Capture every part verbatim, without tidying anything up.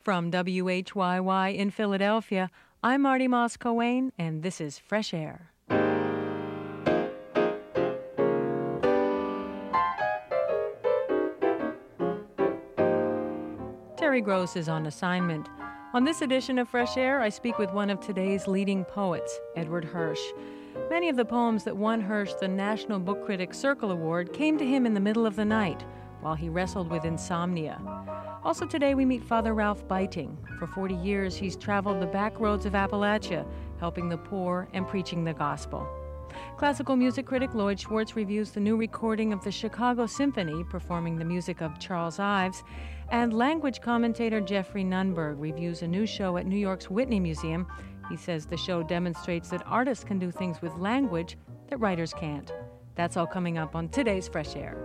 From W H Y Y in Philadelphia, I'm Marty Moss-Coane, and this is Fresh Air. Terry Gross is on assignment. On this edition of Fresh Air, I speak with one of today's leading poets, Edward Hirsch. Many of the poems that won Hirsch the National Book Critics Circle Award came to him in the middle of the night while he wrestled with insomnia. Also today we meet Father Ralph Beiting. For forty years he's traveled the back roads of Appalachia, helping the poor and preaching the gospel. Classical music critic Lloyd Schwartz reviews the new recording of the Chicago Symphony performing the music of Charles Ives, and language commentator Jeffrey Nunberg reviews a new show at New York's Whitney Museum. He says the show demonstrates that artists can do things with language that writers can't. That's all coming up on today's Fresh Air.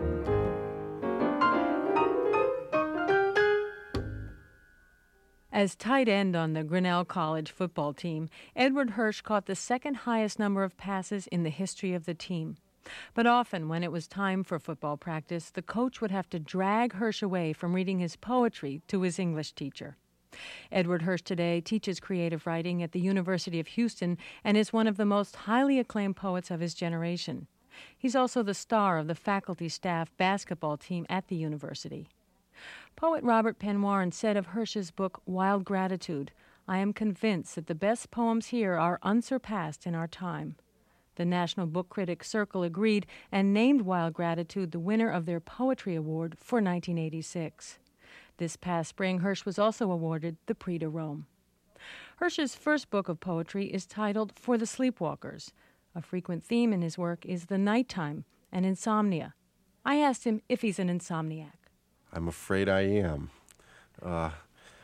As tight end on the Grinnell College football team, Edward Hirsch caught the second highest number of passes in the history of the team. But often, when it was time for football practice, the coach would have to drag Hirsch away from reading his poetry to his English teacher. Edward Hirsch today teaches creative writing at the University of Houston and is one of the most highly acclaimed poets of his generation. He's also the star of the faculty staff basketball team at the university. Poet Robert Penn Warren said of Hirsch's book, Wild Gratitude, "I am convinced that the best poems here are unsurpassed in our time." The National Book Critics Circle agreed and named Wild Gratitude the winner of their Poetry Award for nineteen eighty-six. This past spring, Hirsch was also awarded the Prix de Rome. Hirsch's first book of poetry is titled For the Sleepwalkers. A frequent theme in his work is the nighttime and insomnia. I asked him if he's an insomniac. I'm afraid I am. Uh,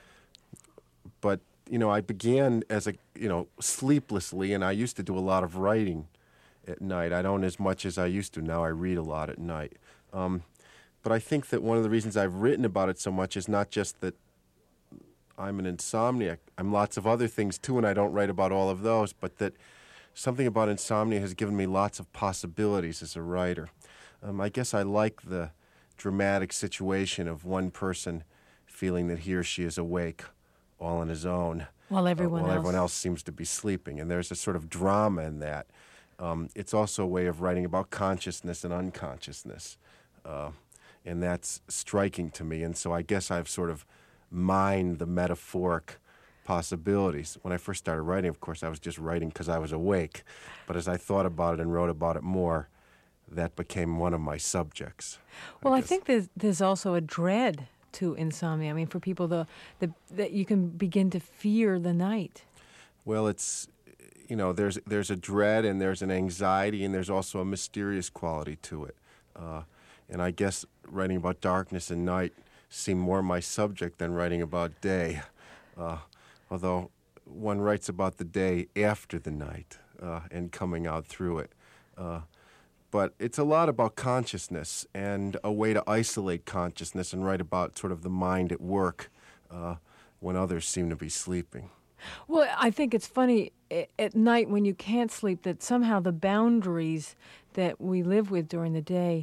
but, you know, I began as a, you know, sleeplessly, and I used to do a lot of writing at night. I don't as much as I used to. Now I read a lot at night. Um, but I think that one of the reasons I've written about it so much is not just that I'm an insomniac. I'm lots of other things, too, and I don't write about all of those, but that something about insomnia has given me lots of possibilities as a writer. Um, I guess I like the dramatic situation of one person feeling that he or she is awake all on his own while everyone, uh, while else. everyone else seems to be sleeping. And there's a sort of drama in that. Um, it's also a way of writing about consciousness and unconsciousness. Uh, and that's striking to me. And so I guess I've sort of mined the metaphoric possibilities. When I first started writing, of course, I was just writing because I was awake. But as I thought about it and wrote about it more, that became one of my subjects. Well, I, I think there's, there's also a dread to insomnia. I mean, for people, the, the that you can begin to fear the night. Well, it's, you know, there's there's a dread and there's an anxiety and there's also a mysterious quality to it. Uh, and I guess writing about darkness and night seemed more my subject than writing about day. Uh, although one writes about the day after the night uh, and coming out through it. Uh, But it's a lot about consciousness and a way to isolate consciousness and write about sort of the mind at work uh, when others seem to be sleeping. Well, I think it's funny at night when you can't sleep that somehow the boundaries that we live with during the day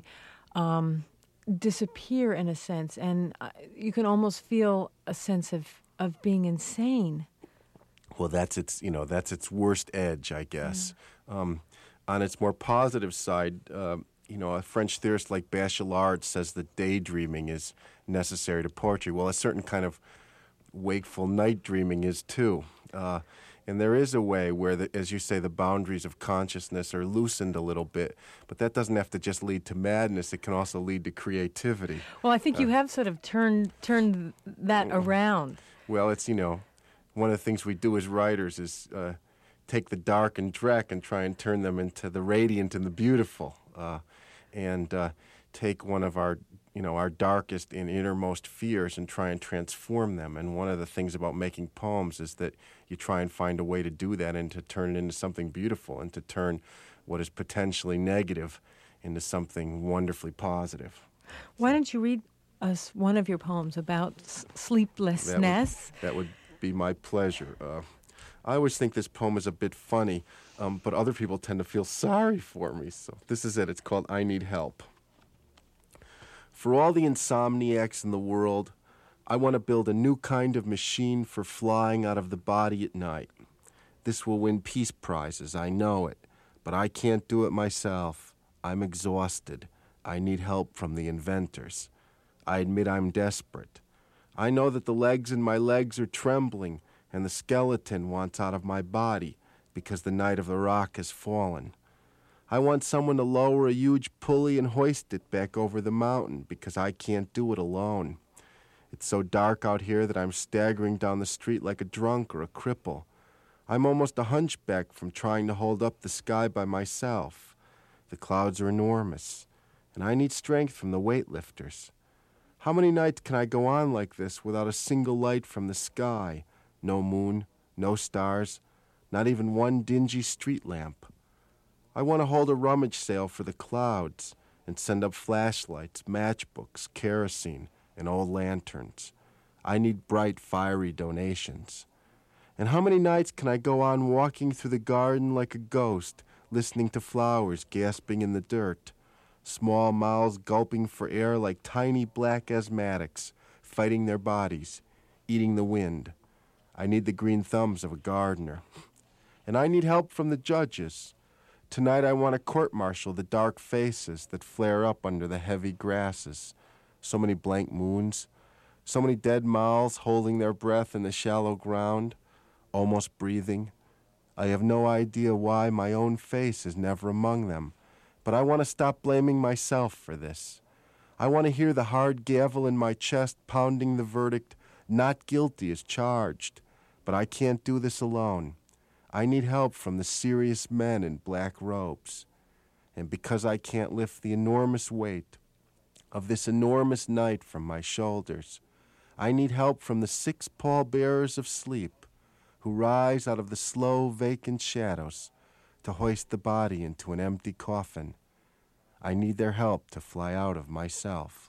um, disappear in a sense, and you can almost feel a sense of, of being insane. Well, that's its, you know, that's its worst edge, I guess. Yeah. Um, On its more positive side, uh, you know, a French theorist like Bachelard says that daydreaming is necessary to poetry. Well, a certain kind of wakeful night dreaming is too. Uh, and there is a way where, the, as you say, the boundaries of consciousness are loosened a little bit. But that doesn't have to just lead to madness. It can also lead to creativity. Well, I think uh, you have sort of turned turned that around. Well, it's, you know, one of the things we do as writers is Uh, take the dark and dreck and try and turn them into the radiant and the beautiful, uh, and uh, take one of our, you know, our darkest and innermost fears and try and transform them. And one of the things about making poems is that you try and find a way to do that and to turn it into something beautiful and to turn what is potentially negative into something wonderfully positive. Why don't you read us one of your poems about s- sleeplessness? That would, that would be my pleasure. Uh, I always think this poem is a bit funny, um, but other people tend to feel sorry for me. So this is it. It's called I Need Help. For all the insomniacs in the world, I want to build a new kind of machine for flying out of the body at night. This will win peace prizes, I know it, but I can't do it myself. I'm exhausted. I need help from the inventors. I admit I'm desperate. I know that the legs in my legs are trembling, and the skeleton wants out of my body because the night of the rock has fallen. I want someone to lower a huge pulley and hoist it back over the mountain because I can't do it alone. It's so dark out here that I'm staggering down the street like a drunk or a cripple. I'm almost a hunchback from trying to hold up the sky by myself. The clouds are enormous, and I need strength from the weightlifters. How many nights can I go on like this without a single light from the sky? No moon, no stars, not even one dingy street lamp. I want to hold a rummage sale for the clouds and send up flashlights, matchbooks, kerosene, and old lanterns. I need bright, fiery donations. And how many nights can I go on walking through the garden like a ghost, listening to flowers gasping in the dirt, small mouths gulping for air like tiny black asthmatics, fighting their bodies, eating the wind. I need the green thumbs of a gardener. And I need help from the judges. Tonight I want to court-martial the dark faces that flare up under the heavy grasses. So many blank moons, so many dead mouths holding their breath in the shallow ground, almost breathing. I have no idea why my own face is never among them, but I want to stop blaming myself for this. I want to hear the hard gavel in my chest pounding the verdict, not guilty as charged, but I can't do this alone. I need help from the serious men in black robes. And because I can't lift the enormous weight of this enormous night from my shoulders, I need help from the six pallbearers of sleep who rise out of the slow, vacant shadows to hoist the body into an empty coffin. I need their help to fly out of myself.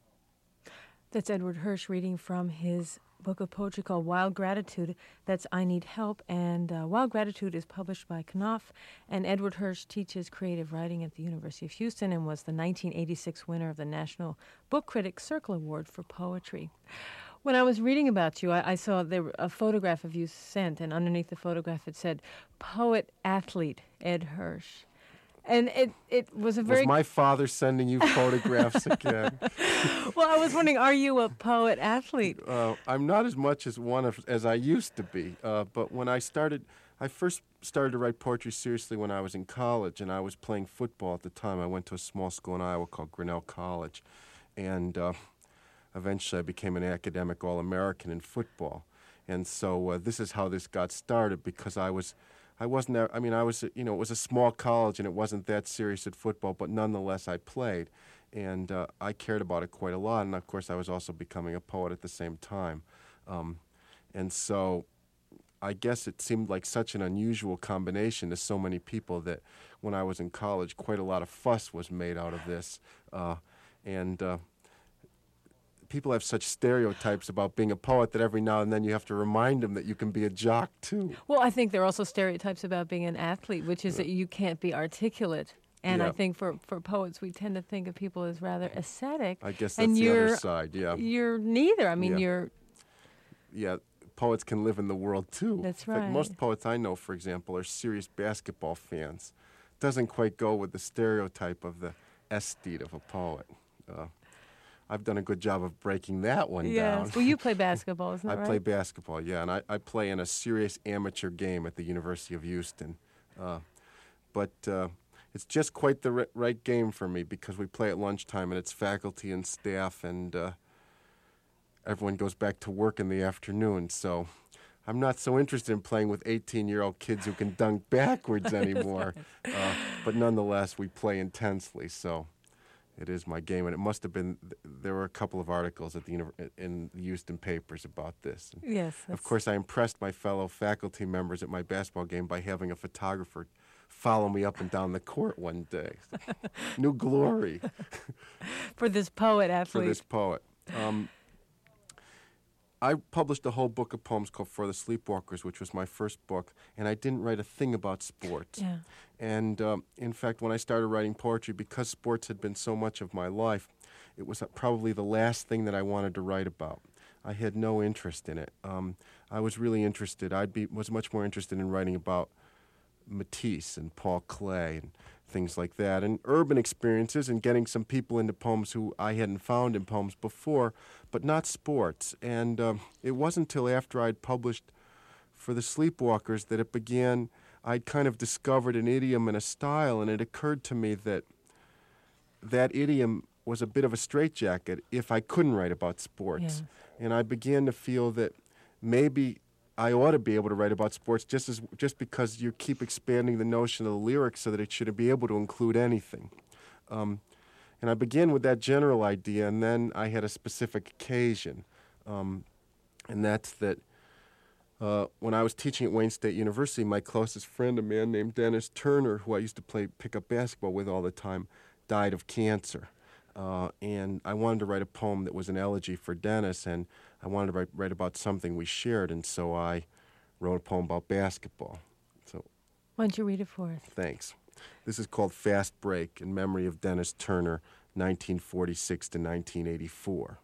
That's Edward Hirsch reading from his book of poetry called Wild Gratitude. That's I Need Help. And uh, Wild Gratitude is published by Knopf. And Edward Hirsch teaches creative writing at the University of Houston and was the nineteen eighty-six winner of the National Book Critics Circle Award for Poetry. When I was reading about you, I, I saw there a photograph of you sent, and underneath the photograph it said, Poet-Athlete Ed Hirsch. And it, it was a very... Was my father sending you photographs again? Well, I was wondering, are you a poet-athlete? Uh, I'm not as much as one of, as I used to be, uh, but when I started, I first started to write poetry seriously when I was in college, and I was playing football at the time. I went to a small school in Iowa called Grinnell College, and uh, eventually I became an academic All-American in football. And so uh, this is how this got started, because I was... I wasn't there, I mean, I was, you know, it was a small college and it wasn't that serious at football, but nonetheless I played. And uh, I cared about it quite a lot. And of course, I was also becoming a poet at the same time. Um, and so I guess it seemed like such an unusual combination to so many people that when I was in college, quite a lot of fuss was made out of this. Uh, and uh, people have such stereotypes about being a poet that every now and then you have to remind them that you can be a jock, too. Well, I think there are also stereotypes about being an athlete, which is that you can't be articulate. And yeah. I think for, for poets, we tend to think of people as rather ascetic. I guess that's and the you're, other side, yeah. You're neither. I mean, yeah. you're... Yeah, poets can live in the world, too. That's In right. fact, most poets I know, for example, are serious basketball fans. Doesn't quite go with the stereotype of the aesthete of a poet. Uh, I've done a good job of breaking that one yes. down. Well, you play basketball, isn't that I right? play basketball, yeah, and I, I play in a serious amateur game at the University of Houston. Uh, but uh, it's just quite the r- right game for me because we play at lunchtime and it's faculty and staff and uh, everyone goes back to work in the afternoon. So I'm not so interested in playing with eighteen-year-old kids who can dunk backwards anymore. uh, but nonetheless, we play intensely, so... It is my game, and it must have been, there were a couple of articles at the in the Houston papers about this. And yes. Of course, I impressed my fellow faculty members at my basketball game by having a photographer follow me up and down the court one day. New glory. For this poet-athlete. For this poet. Um, I published a whole book of poems called For the Sleepwalkers, which was my first book, and I didn't write a thing about sports. Yeah. And um, in fact, when I started writing poetry, because sports had been so much of my life, it was probably the last thing that I wanted to write about. I had no interest in it. Um, I was really interested. I be was much more interested in writing about Matisse and Paul Klee and things like that, and urban experiences, and getting some people into poems who I hadn't found in poems before, but not sports. And um, it wasn't until after I'd published for the Sleepwalkers that it began. I'd kind of discovered an idiom and a style, and it occurred to me that that idiom was a bit of a straitjacket if I couldn't write about sports. Yes. And I began to feel that maybe I ought to be able to write about sports just as just because you keep expanding the notion of the lyrics so that it should be able to include anything. Um, and I began with that general idea, and then I had a specific occasion, um, and that's that uh, when I was teaching at Wayne State University, my closest friend, a man named Dennis Turner, who I used to play pickup basketball with all the time, died of cancer. Uh, and I wanted to write a poem that was an elegy for Dennis, and I wanted to write, write about something we shared, and so I wrote a poem about basketball. So, why don't you read it for us? Thanks. This is called Fast Break, in memory of Dennis Turner, nineteen forty-six to nineteen eighty-four.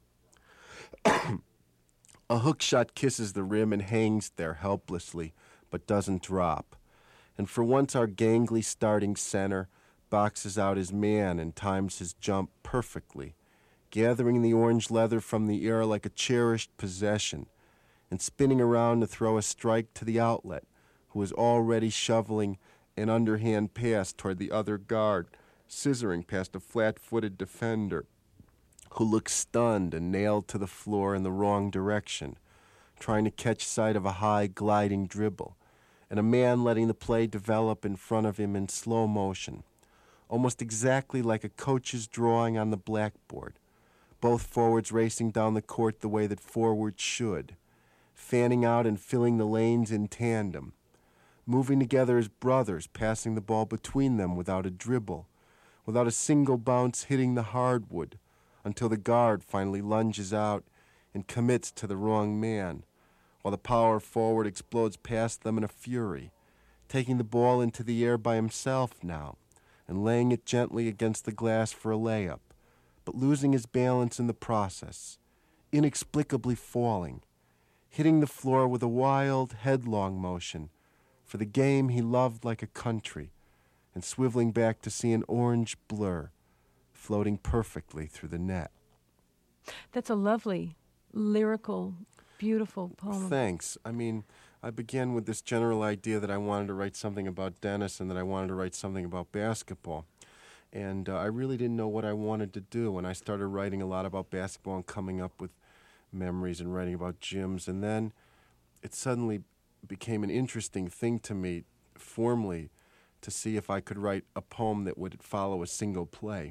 A hook shot kisses the rim and hangs there helplessly, but doesn't drop. And for once our gangly starting center boxes out his man and times his jump perfectly, gathering the orange leather from the air like a cherished possession, and spinning around to throw a strike to the outlet, who is already shoveling an underhand pass toward the other guard, scissoring past a flat-footed defender, who looks stunned and nailed to the floor in the wrong direction, trying to catch sight of a high gliding dribble, and a man letting the play develop in front of him in slow motion, almost exactly like a coach's drawing on the blackboard, both forwards racing down the court the way that forwards should, fanning out and filling the lanes in tandem, moving together as brothers, passing the ball between them without a dribble, without a single bounce hitting the hardwood, until the guard finally lunges out and commits to the wrong man, while the power forward explodes past them in a fury, taking the ball into the air by himself now, and laying it gently against the glass for a layup, but losing his balance in the process, inexplicably falling, hitting the floor with a wild, headlong motion for the game he loved like a country, and swiveling back to see an orange blur floating perfectly through the net. That's a lovely, lyrical, beautiful poem. Thanks. I mean, I began with this general idea that I wanted to write something about Dennis and that I wanted to write something about basketball. And uh, I really didn't know what I wanted to do. And I started writing a lot about basketball and coming up with memories and writing about gyms. And then it suddenly became an interesting thing to me, formally, to see if I could write a poem that would follow a single play.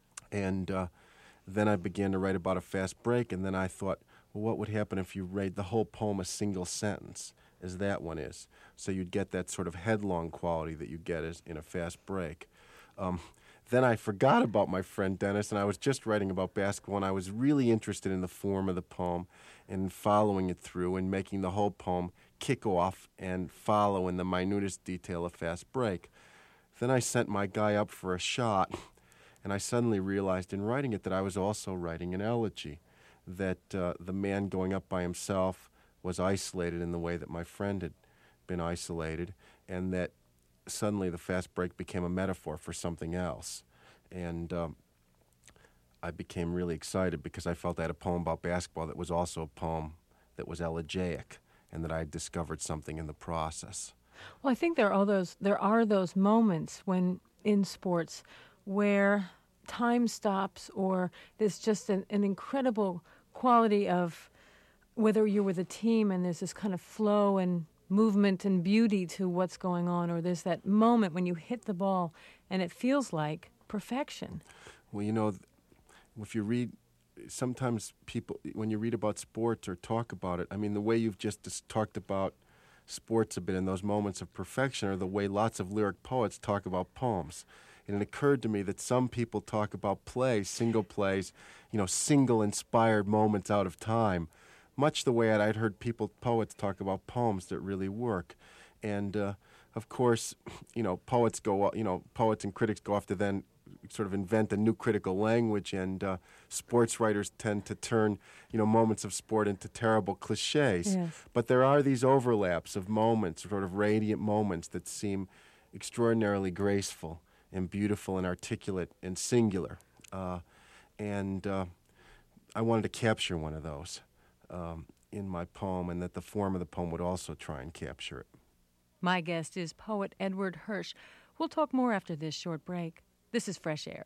And uh, then I began to write about a fast break, and then I thought, well, what would happen if you read the whole poem a single sentence, as that one is? So you'd get that sort of headlong quality that you get as in a fast break. Um, then I forgot about my friend Dennis, and I was just writing about basketball, and I was really interested in the form of the poem and following it through and making the whole poem kick off and follow in the minutest detail a fast break. Then I sent my guy up for a shot, and I suddenly realized in writing it that I was also writing an elegy, that uh, the man going up by himself was isolated in the way that my friend had been isolated, and that suddenly the fast break became a metaphor for something else. And um, I became really excited because I felt I had a poem about basketball that was also a poem that was elegiac, and that I had discovered something in the process. Well, I think there are all those there are those moments when in sports where time stops, or there's just an, an incredible quality of whether you're with a team and there's this kind of flow and movement and beauty to what's going on, or there's that moment when you hit the ball and it feels like perfection. Well, you know, if you read, sometimes people, when you read about sports or talk about it, I mean, the way you've just dis- talked about sports a bit in those moments of perfection are the way lots of lyric poets talk about poems. And it occurred to me that some people talk about plays, single plays, you know, single inspired moments out of time, much the way I'd heard people, poets, talk about poems that really work. And, uh, of course, you know, poets go, you know, poets and critics go off to then sort of invent a new critical language, and uh, sports writers tend to turn, you know, moments of sport into terrible cliches. Yes. But there are these overlaps of moments, sort of radiant moments that seem extraordinarily graceful and beautiful and articulate and singular. Uh, and uh, I wanted to capture one of those um, in my poem, and that the form of the poem would also try and capture it. My guest is poet Edward Hirsch. We'll talk more after this short break. This is Fresh Air.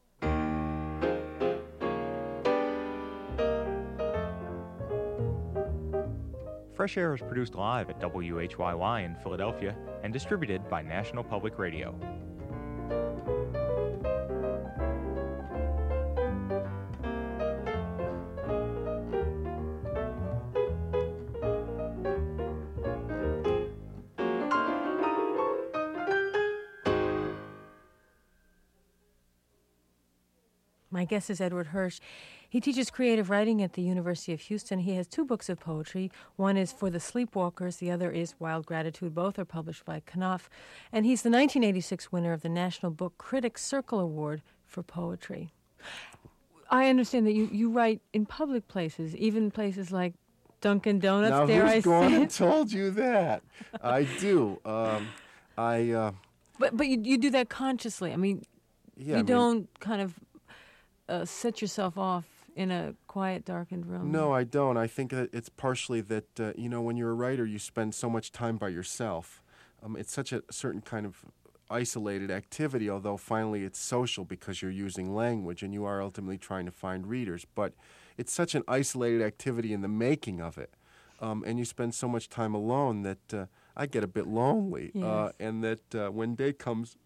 Fresh Air is produced live at W H Y Y in Philadelphia and distributed by National Public Radio. My guest is Edward Hirsch. He teaches creative writing at the University of Houston. He has two books of poetry. One is For the Sleepwalkers. The other is Wild Gratitude. Both are published by Knopf. And he's the nineteen eighty-six winner of the National Book Critics Circle Award for Poetry. I understand that you, you write in public places, even places like Dunkin' Donuts. Now, Dare who's I gone say and it? told you that? I do. Um, I, uh, But but you you do that consciously. I mean, yeah, you I mean, don't kind of uh, set yourself off in a quiet, darkened room. No, I don't. I think that it's partially that, uh, you know, when you're a writer, you spend so much time by yourself. Um, it's such a certain kind of isolated activity, although finally it's social because you're using language and you are ultimately trying to find readers. But it's such an isolated activity in the making of it. Um, and you spend so much time alone that uh, I get a bit lonely. Yes. Uh, and that uh, when day comes,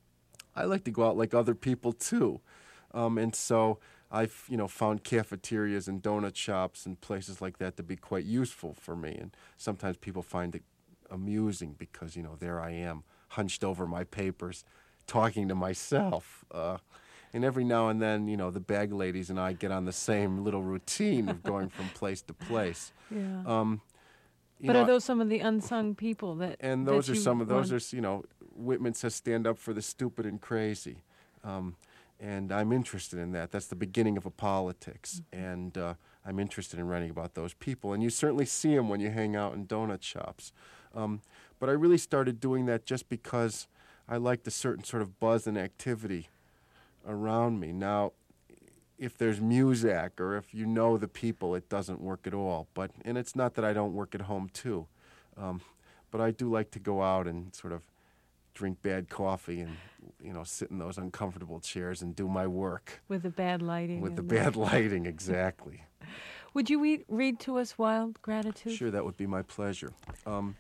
I like to go out like other people too. Um, and so I've, you know, found cafeterias and donut shops and places like that to be quite useful for me. And sometimes people find it amusing because, you know, there I am, hunched over my papers, talking to myself. Uh, and every now and then, you know, the bag ladies and I get on the same little routine of going from place to place. Yeah. Um, you but know, are those some of the unsung people that? and that those are you some of those want- are, you know, Whitman says, stand up for the stupid and crazy. Um, and I'm interested in that. That's the beginning of a politics. Mm-hmm. And uh, I'm interested in writing about those people. And you certainly see them when you hang out in donut shops. Um, but I really started doing that just because I liked a certain sort of buzz and activity around me. Now, if there's music or if you know the people, it doesn't work at all. But and it's not that I don't work at home too, um, but I do like to go out and sort of drink bad coffee and, you know, sit in those uncomfortable chairs and do my work with the bad lighting. with the and bad lighting. Exactly. Would you read, read to us Wild Gratitude? Sure, that would be my pleasure. Um,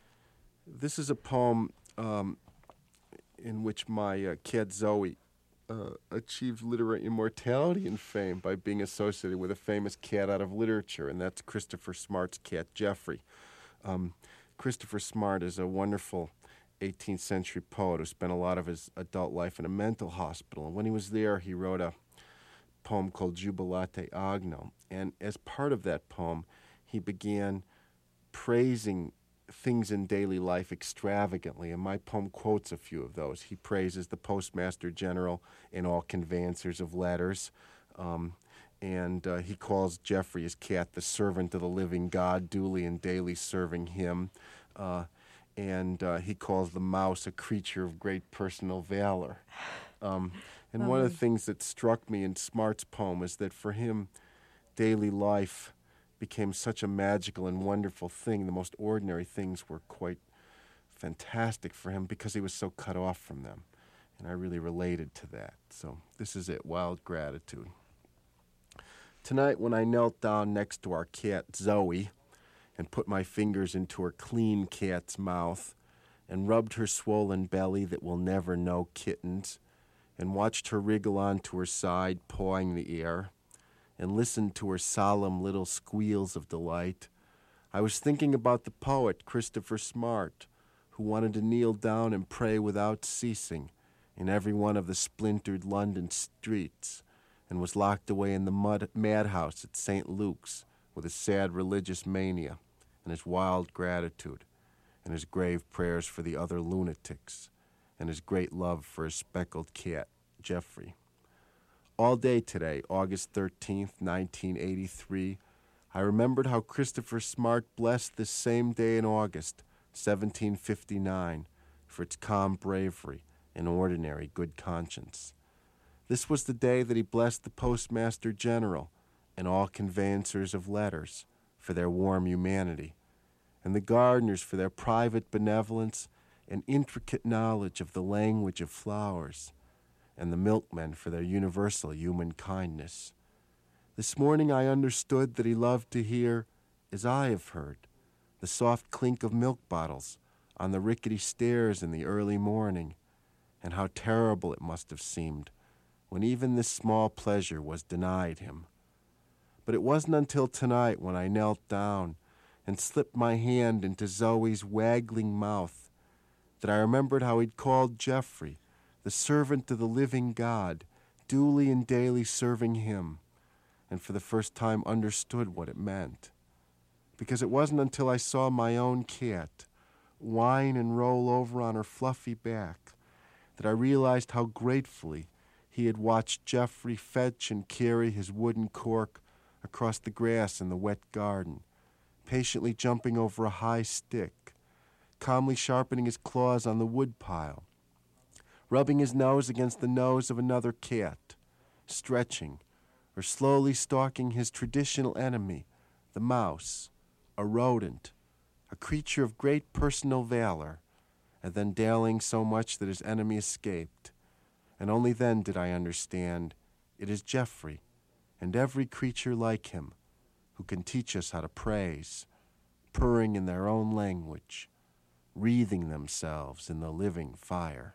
this is a poem um, in which my uh, cat Zoe uh, achieved literary immortality and fame by being associated with a famous cat out of literature, and that's Christopher Smart's cat, Geoffrey. Um, Christopher Smart is a wonderful eighteenth century poet who spent a lot of his adult life in a mental hospital. And when he was there, he wrote a poem called Jubilate Agno. And as part of that poem, he began praising things in daily life extravagantly. And my poem quotes a few of those. He praises the Postmaster General and all conveyancers of letters. Um, and uh, he calls Geoffrey, his cat, the servant of the living God, duly and daily serving him. Uh, and uh, he calls the mouse a creature of great personal valor. Um, and one of the things that struck me in Smart's poem is that for him, daily life became such a magical and wonderful thing. The most ordinary things were quite fantastic for him because he was so cut off from them. And I really related to that. So this is it, Wild Gratitude. Tonight when I knelt down next to our cat, Zoe, and put my fingers into her clean cat's mouth, and rubbed her swollen belly that will never know kittens, and watched her wriggle onto her side, pawing the air, and listened to her solemn little squeals of delight, I was thinking about the poet Christopher Smart, who wanted to kneel down and pray without ceasing in every one of the splintered London streets, and was locked away in the mud madhouse at Saint Luke's with his sad religious mania, and his wild gratitude, and his grave prayers for the other lunatics, and his great love for his speckled cat, Jeffrey. All day today, August thirteenth, nineteen eighty-three, I remembered how Christopher Smart blessed this same day in August, seventeen fifty-nine, for its calm bravery and ordinary good conscience. This was the day that he blessed the Postmaster General and all conveyancers of letters for their warm humanity, and the gardeners for their private benevolence and intricate knowledge of the language of flowers, and the milkmen for their universal human kindness. This morning I understood that he loved to hear, as I have heard, the soft clink of milk bottles on the rickety stairs in the early morning, and how terrible it must have seemed when even this small pleasure was denied him. But it wasn't until tonight when I knelt down and slipped my hand into Zoe's waggling mouth that I remembered how he'd called Jeffrey, the servant of the living God, duly and daily serving him, and for the first time understood what it meant. Because it wasn't until I saw my own cat whine and roll over on her fluffy back that I realized how gratefully he had watched Jeffrey fetch and carry his wooden cork across the grass in the wet garden, patiently jumping over a high stick, calmly sharpening his claws on the woodpile, rubbing his nose against the nose of another cat, stretching, or slowly stalking his traditional enemy, the mouse, a rodent, a creature of great personal valor, and then dallying so much that his enemy escaped. And only then did I understand it is Jeffrey, and every creature like him, who can teach us how to praise, purring in their own language, wreathing themselves in the living fire.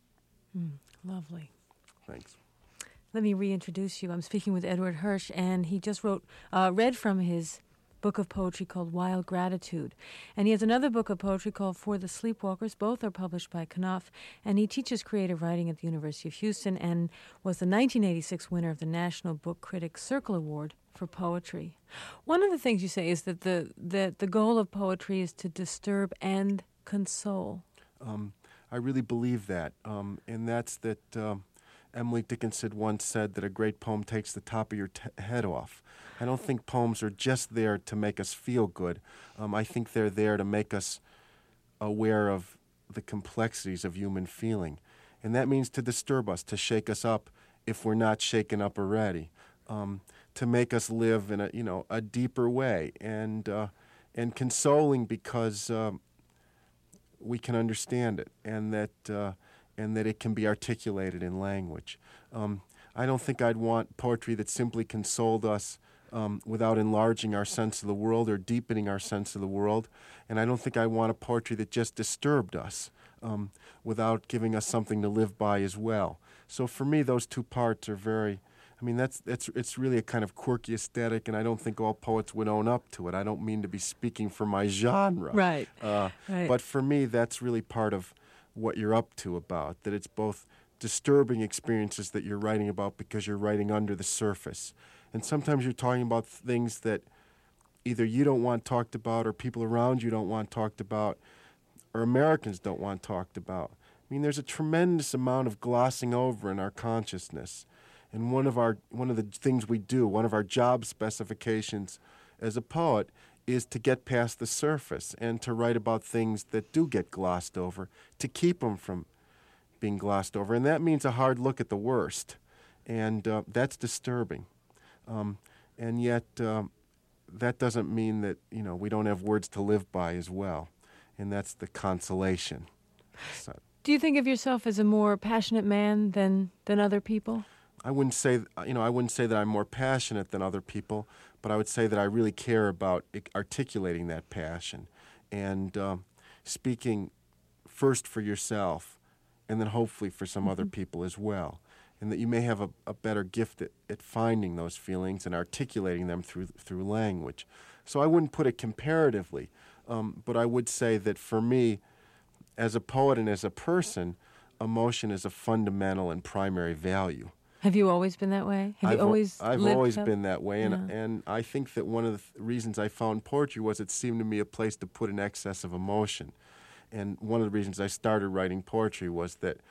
Mm, lovely. Thanks. Let me reintroduce you. I'm speaking with Edward Hirsch, and he just wrote, uh, read from his book of poetry called Wild Gratitude. And he has another book of poetry called For the Sleepwalkers. Both are published by Knopf. And he teaches creative writing at the University of Houston and was the nineteen eighty-six winner of the National Book Critics Circle Award for poetry. One of the things you say is that the, that the goal of poetry is to disturb and console. Um, I really believe that. Um, and that's that um, Emily Dickinson once said that a great poem takes the top of your t- head off. I don't think poems are just there to make us feel good. Um, I think they're there to make us aware of the complexities of human feeling. And that means to disturb us, to shake us up if we're not shaken up already, um, to make us live in a, you know, a deeper way, and, uh, and consoling because um, we can understand it, and that, uh, and that it can be articulated in language. Um, I don't think I'd want poetry that simply consoled us Um, without enlarging our sense of the world or deepening our sense of the world. And I don't think I want a poetry that just disturbed us um, without giving us something to live by as well. So for me, those two parts are very, I mean, that's, that's it's really a kind of quirky aesthetic, and I don't think all poets would own up to it. I don't mean to be speaking for my genre. Right. Uh, right. But for me, that's really part of what you're up to about, that it's both disturbing experiences that you're writing about because you're writing under the surface. And sometimes you're talking about things that either you don't want talked about, or people around you don't want talked about, or Americans don't want talked about. I mean, there's a tremendous amount of glossing over in our consciousness. And one of our one of the things we do, one of our job specifications as a poet, is to get past the surface and to write about things that do get glossed over, to keep them from being glossed over. And that means a hard look at the worst. And uh, that's disturbing. Um, and yet, um, that doesn't mean that, you know, we don't have words to live by as well. And that's the consolation. So, do you think of yourself as a more passionate man than, than other people? I wouldn't say, you know, I wouldn't say that I'm more passionate than other people, but I would say that I really care about articulating that passion and um, speaking first for yourself and then hopefully for some mm-hmm. other people as well. And that you may have a, a better gift at, at finding those feelings and articulating them through through language. So I wouldn't put it comparatively, um, but I would say that for me, as a poet and as a person, emotion is a fundamental and primary value. Have you always been that way? Have I've you always I've lived always up? been that way, and, Yeah. and I think that one of the th- reasons I found poetry was it seemed to me a place to put an excess of emotion. And one of the reasons I started writing poetry was that,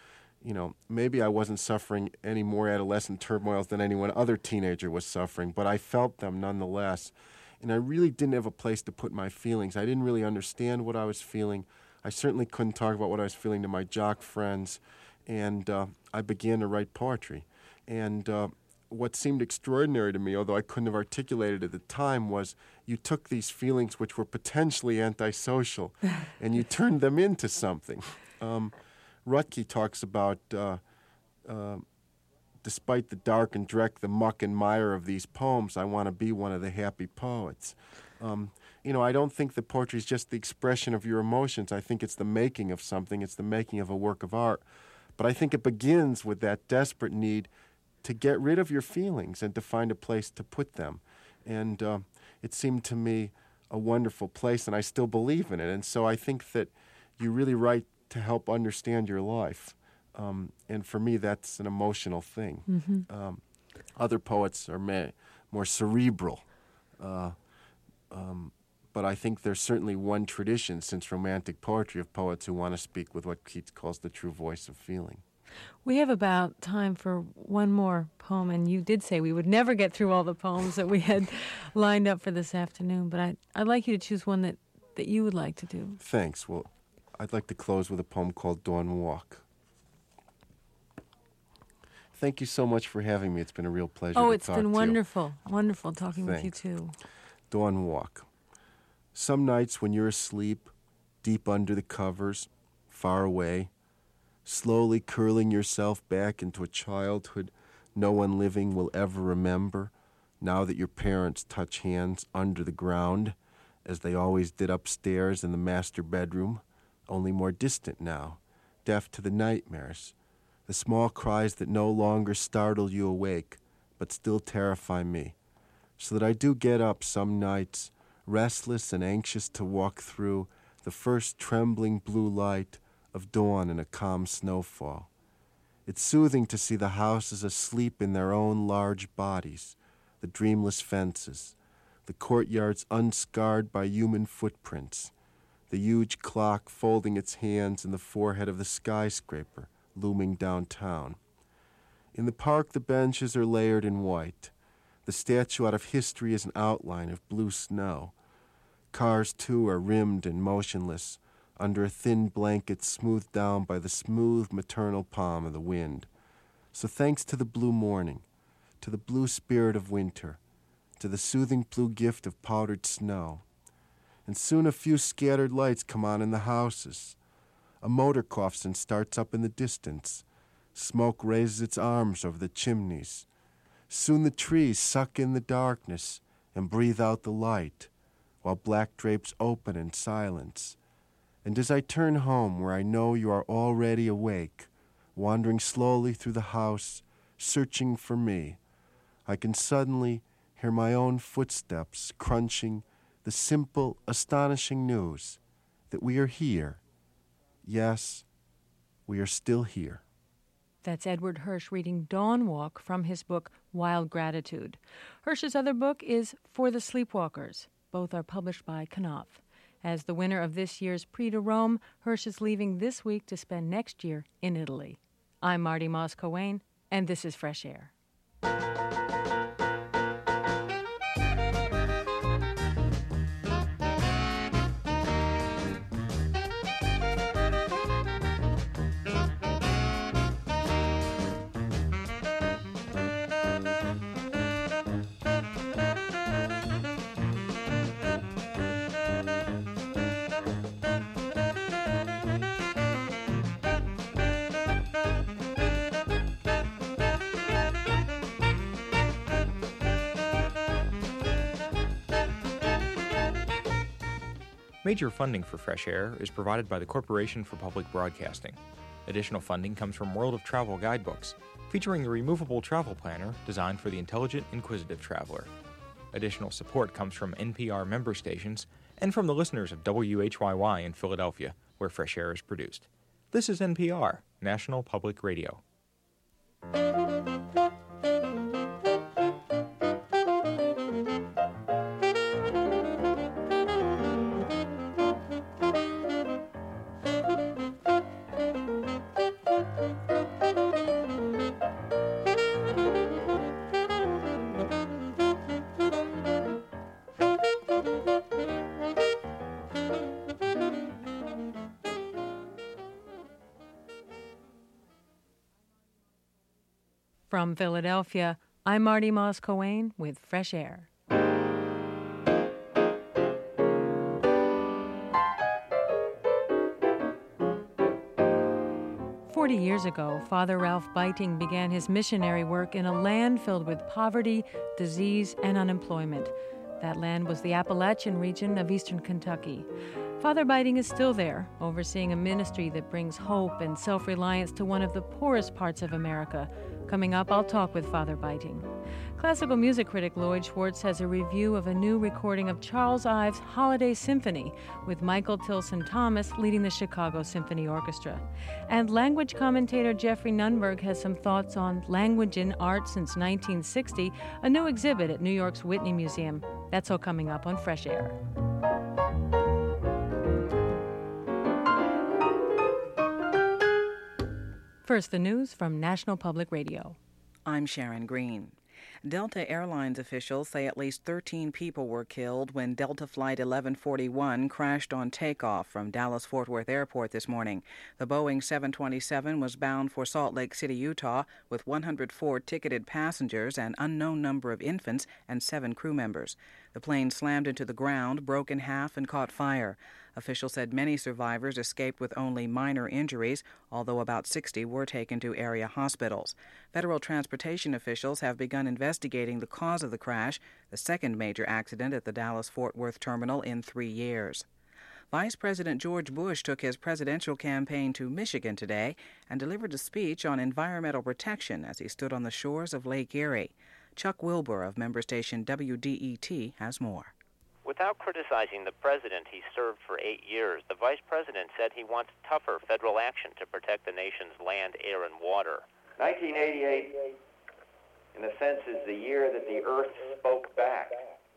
you know, maybe I wasn't suffering any more adolescent turmoils than anyone other teenager was suffering, but I felt them nonetheless. And I really didn't have a place to put my feelings. I didn't really understand what I was feeling. I certainly couldn't talk about what I was feeling to my jock friends. And uh, I began to write poetry. And uh, what seemed extraordinary to me, although I couldn't have articulated at the time, was you took these feelings which were potentially antisocial and you turned them into something. Um, Rutke talks about, uh, uh, despite the dark and dreck, the muck and mire of these poems, I want to be one of the happy poets. Um, you know, I don't think that poetry is just the expression of your emotions. I think it's the making of something. It's the making of a work of art. But I think it begins with that desperate need to get rid of your feelings and to find a place to put them. And uh, it seemed to me a wonderful place, and I still believe in it. And so I think that you really write to help understand your life. Um, and for me, that's an emotional thing. Mm-hmm. Um, other poets are ma- more cerebral. Uh, um, but I think there's certainly one tradition since Romantic poetry of poets who want to speak with what Keats calls the true voice of feeling. We have about time for one more poem, and you did say we would never get through all the poems that we had lined up for this afternoon, but I, I'd like you to choose one that, that you would like to do. Thanks. Well, I'd like to close with a poem called Dawn Walk. Thank you so much for having me. It's been a real pleasure Oh, to it's talk been to wonderful, wonderful talking Thanks. with you too. Dawn Walk. Some nights when you're asleep, deep under the covers, far away, slowly curling yourself back into a childhood no one living will ever remember, now that your parents touch hands under the ground, as they always did upstairs in the master bedroom, only more distant now, deaf to the nightmares, the small cries that no longer startle you awake, but still terrify me, so that I do get up some nights, restless and anxious to walk through the first trembling blue light of dawn in a calm snowfall. It's soothing to see the houses asleep in their own large bodies, the dreamless fences, the courtyards unscarred by human footprints, the huge clock folding its hands in the forehead of the skyscraper looming downtown. In the park, the benches are layered in white. The statue out of history is an outline of blue snow. Cars, too, are rimmed and motionless under a thin blanket smoothed down by the smooth maternal palm of the wind. So thanks to the blue morning, to the blue spirit of winter, to the soothing blue gift of powdered snow. And soon a few scattered lights come on in the houses. A motor coughs and starts up in the distance. Smoke raises its arms over the chimneys. Soon the trees suck in the darkness and breathe out the light, while black drapes open in silence. And as I turn home where I know you are already awake, wandering slowly through the house, searching for me, I can suddenly hear my own footsteps crunching the simple, astonishing news that we are here. Yes, we are still here. That's Edward Hirsch reading Dawn Walk from his book Wild Gratitude. Hirsch's other book is For the Sleepwalkers. Both are published by Knopf. As the winner of this year's Prix de Rome, Hirsch is leaving this week to spend next year in Italy. I'm Marty Moss-Coane, and this is Fresh Air. Major funding for Fresh Air is provided by the Corporation for Public Broadcasting. Additional funding comes from World of Travel guidebooks, featuring the removable travel planner designed for the intelligent, inquisitive traveler. Additional support comes from N P R member stations and from the listeners of W H Y Y in Philadelphia, where Fresh Air is produced. This is N P R, National Public Radio. From Philadelphia, I'm Marty Moss-Coane with Fresh Air. Forty years ago, Father Ralph Biting began his missionary work in a land filled with poverty, disease, and unemployment. That land was the Appalachian region of eastern Kentucky. Father Biting is still there, overseeing a ministry that brings hope and self-reliance to one of the poorest parts of America. Coming up, I'll talk with Father Biting. Classical music critic Lloyd Schwartz has a review of a new recording of Charles Ives' Holiday Symphony, with Michael Tilson Thomas leading the Chicago Symphony Orchestra. And language commentator Jeffrey Nunberg has some thoughts on language in art since nineteen sixty, a new exhibit at New York's Whitney Museum. That's all coming up on Fresh Air. First, the news from National Public Radio. I'm Sharon Green. Delta Airlines officials say at least thirteen people were killed when Delta Flight eleven forty-one crashed on takeoff from Dallas-Fort Worth Airport this morning. The Boeing seven twenty-seven was bound for Salt Lake City, Utah, with one hundred four ticketed passengers, an unknown number of infants, and seven crew members. The plane slammed into the ground, broke in half, and caught fire. Officials said many survivors escaped with only minor injuries, although about sixty were taken to area hospitals. Federal transportation officials have begun investigating the cause of the crash, the second major accident at the Dallas-Fort Worth terminal in three years. Vice President George Bush took his presidential campaign to Michigan today and delivered a speech on environmental protection as he stood on the shores of Lake Erie. Chuck Wilbur of member station W D E T has more. Without criticizing the president he served for eight years, the vice president said he wants tougher federal action to protect the nation's land, air, and water. nineteen eighty-eight, in a sense, is the year that the earth spoke back.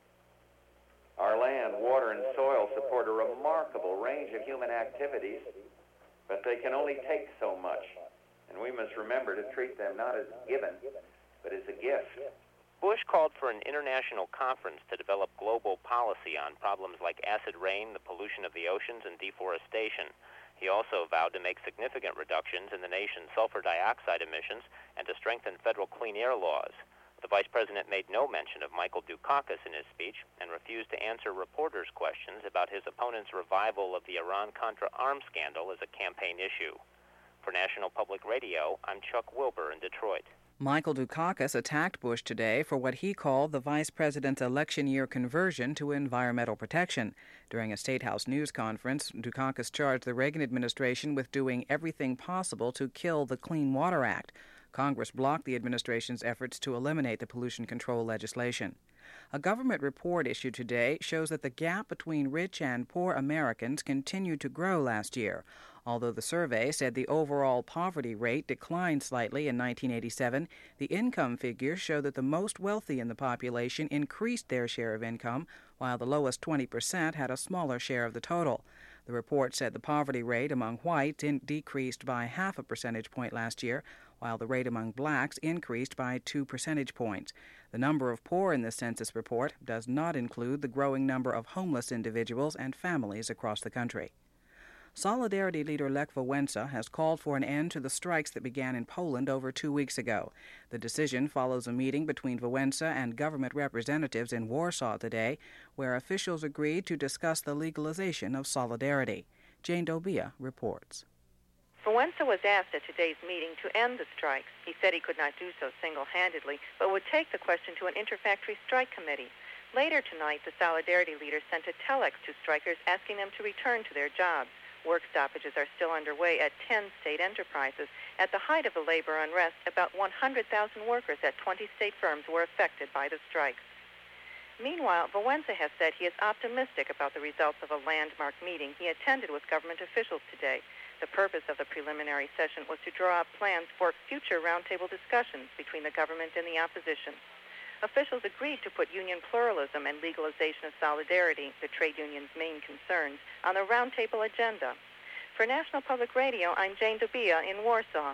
Our land, water, and soil support a remarkable range of human activities, but they can only take so much. And we must remember to treat them not as given, but as a gift. Bush called for an international conference to develop global policy on problems like acid rain, the pollution of the oceans, and deforestation. He also vowed to make significant reductions in the nation's sulfur dioxide emissions and to strengthen federal clean air laws. The vice president made no mention of Michael Dukakis in his speech and refused to answer reporters' questions about his opponent's revival of the Iran-Contra arms scandal as a campaign issue. For National Public Radio, I'm Chuck Wilbur in Detroit. Michael Dukakis attacked Bush today for what he called the vice president's election year conversion to environmental protection. During a State House news conference, Dukakis charged the Reagan administration with doing everything possible to kill the Clean Water Act. Congress blocked the administration's efforts to eliminate the pollution control legislation. A government report issued today shows that the gap between rich and poor Americans continued to grow last year. Although the survey said the overall poverty rate declined slightly in nineteen eighty-seven, the income figures show that the most wealthy in the population increased their share of income, while the lowest twenty percent had a smaller share of the total. The report said the poverty rate among whites in- decreased by half a percentage point last year, while the rate among blacks increased by two percentage points. The number of poor in the census report does not include the growing number of homeless individuals and families across the country. Solidarity leader Lech Wałęsa has called for an end to the strikes that began in Poland over two weeks ago. The decision follows a meeting between Wałęsa and government representatives in Warsaw today, where officials agreed to discuss the legalization of solidarity. Jane Dobia reports. Wałęsa was asked at today's meeting to end the strikes. He said he could not do so single-handedly, but would take the question to an inter-factory strike committee. Later tonight, the Solidarity leader sent a telex to strikers asking them to return to their jobs. Work stoppages are still underway at ten state enterprises. At the height of the labor unrest, about one hundred thousand workers at twenty state firms were affected by the strikes. Meanwhile, Wałęsa has said he is optimistic about the results of a landmark meeting he attended with government officials today. The purpose of the preliminary session was to draw up plans for future roundtable discussions between the government and the opposition. Officials agreed to put union pluralism and legalization of solidarity, the trade union's main concerns, on the roundtable agenda. For National Public Radio, I'm Jane Dobia in Warsaw.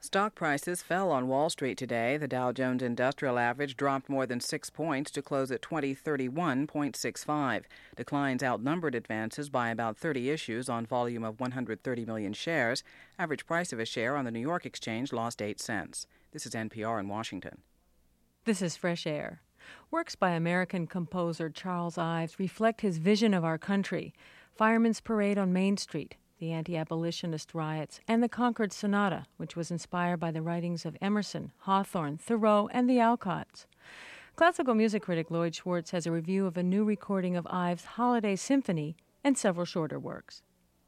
Stock prices fell on Wall Street today. The Dow Jones Industrial Average dropped more than six points to close at twenty thirty-one point six five. Declines outnumbered advances by about thirty issues on volume of one hundred thirty million shares. Average price of a share on the New York Exchange lost eight cents. This is N P R in Washington. This is Fresh Air. Works by American composer Charles Ives reflect his vision of our country. Firemen's Parade on Main Street, the anti-abolitionist riots, and the Concord Sonata, which was inspired by the writings of Emerson, Hawthorne, Thoreau, and the Alcotts. Classical music critic Lloyd Schwartz has a review of a new recording of Ives' Holiday Symphony and several shorter works.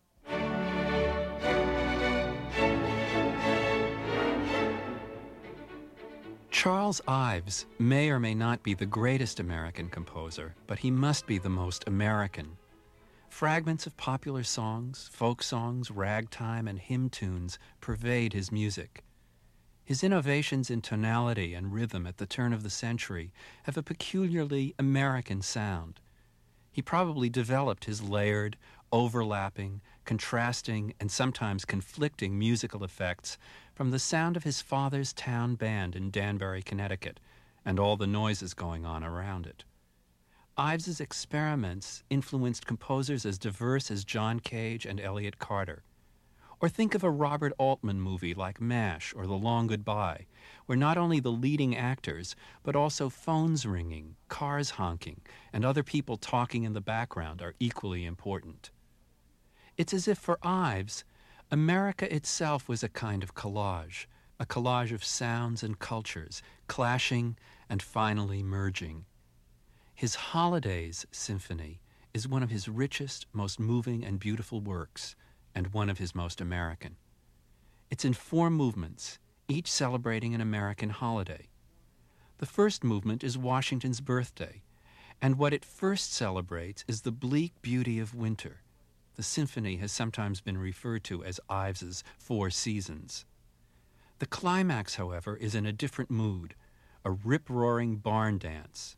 Charles Ives may or may not be the greatest American composer, but he must be the most American. Fragments of popular songs, folk songs, ragtime, and hymn tunes pervade his music. His innovations in tonality and rhythm at the turn of the century have a peculiarly American sound. He probably developed his layered, overlapping, contrasting, and sometimes conflicting musical effects from the sound of his father's town band in Danbury, Connecticut, and all the noises going on around it. Ives's experiments influenced composers as diverse as John Cage and Elliott Carter. Or think of a Robert Altman movie like MASH or The Long Goodbye, where not only the leading actors, but also phones ringing, cars honking, and other people talking in the background are equally important. It's as if for Ives, America itself was a kind of collage, a collage of sounds and cultures, clashing and finally merging. His Holidays Symphony is one of his richest, most moving and beautiful works, and one of his most American. It's in four movements, each celebrating an American holiday. The first movement is Washington's birthday, and what it first celebrates is the bleak beauty of winter. The symphony has sometimes been referred to as Ives's Four Seasons. The climax, however, is in a different mood, a rip-roaring barn dance.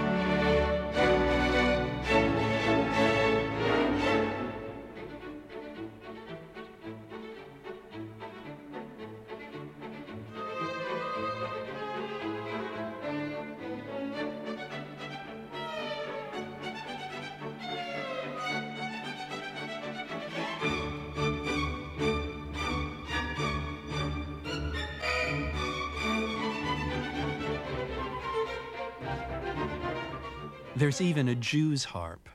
There's even a Jew's harp.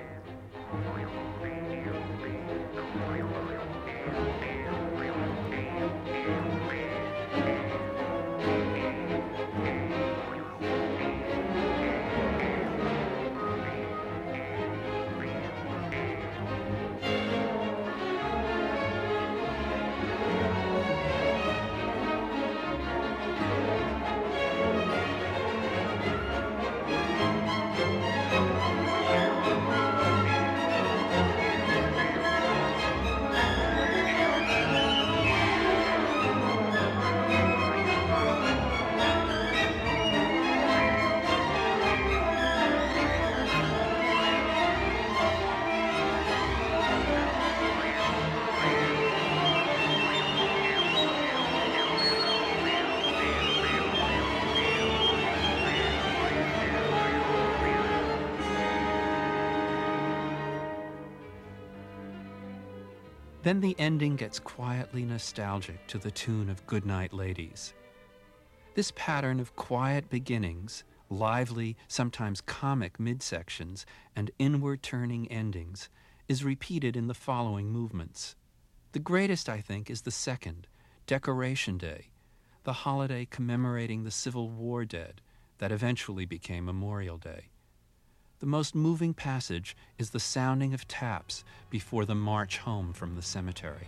Then the ending gets quietly nostalgic to the tune of Goodnight Ladies. This pattern of quiet beginnings, lively, sometimes comic midsections, and inward-turning endings is repeated in the following movements. The greatest, I think, is the second, Decoration Day, the holiday commemorating the Civil War dead that eventually became Memorial Day. The most moving passage is the sounding of taps before the march home from the cemetery.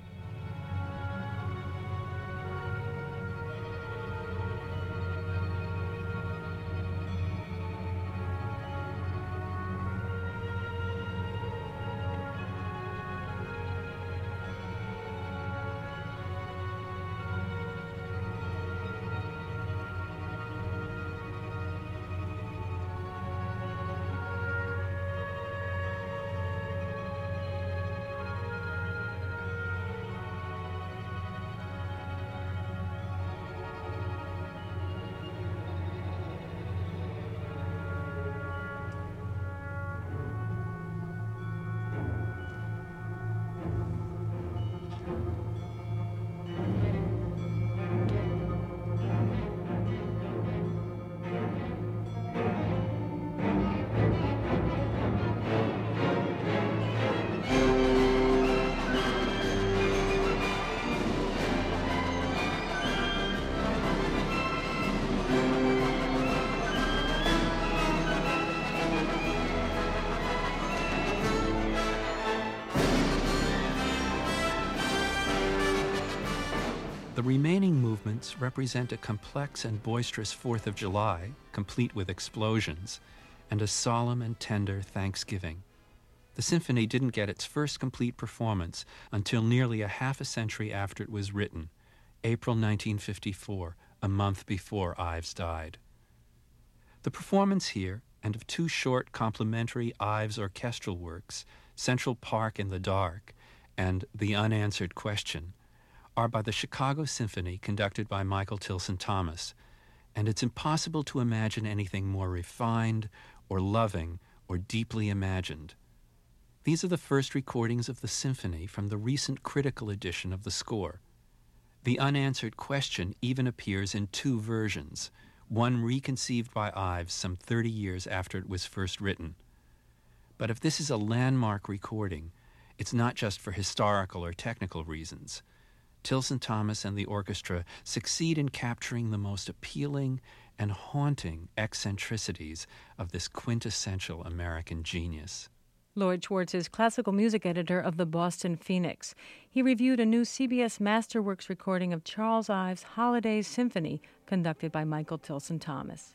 The remaining movements represent a complex and boisterous Fourth of July, complete with explosions, and a solemn and tender Thanksgiving. The symphony didn't get its first complete performance until nearly a half a century after it was written, April nineteen fifty-four, a month before Ives died. The performance here, and of two short complementary Ives orchestral works, Central Park in the Dark and The Unanswered Question, are by the Chicago Symphony conducted by Michael Tilson Thomas, and it's impossible to imagine anything more refined or loving or deeply imagined. These are the first recordings of the symphony from the recent critical edition of the score. The Unanswered Question even appears in two versions, one reconceived by Ives some thirty years after it was first written. But if this is a landmark recording, it's not just for historical or technical reasons. Tilson Thomas and the orchestra succeed in capturing the most appealing and haunting eccentricities of this quintessential American genius. Lloyd Schwartz is classical music editor of the Boston Phoenix. He reviewed a new C B S Masterworks recording of Charles Ives' Holidays Symphony, conducted by Michael Tilson Thomas.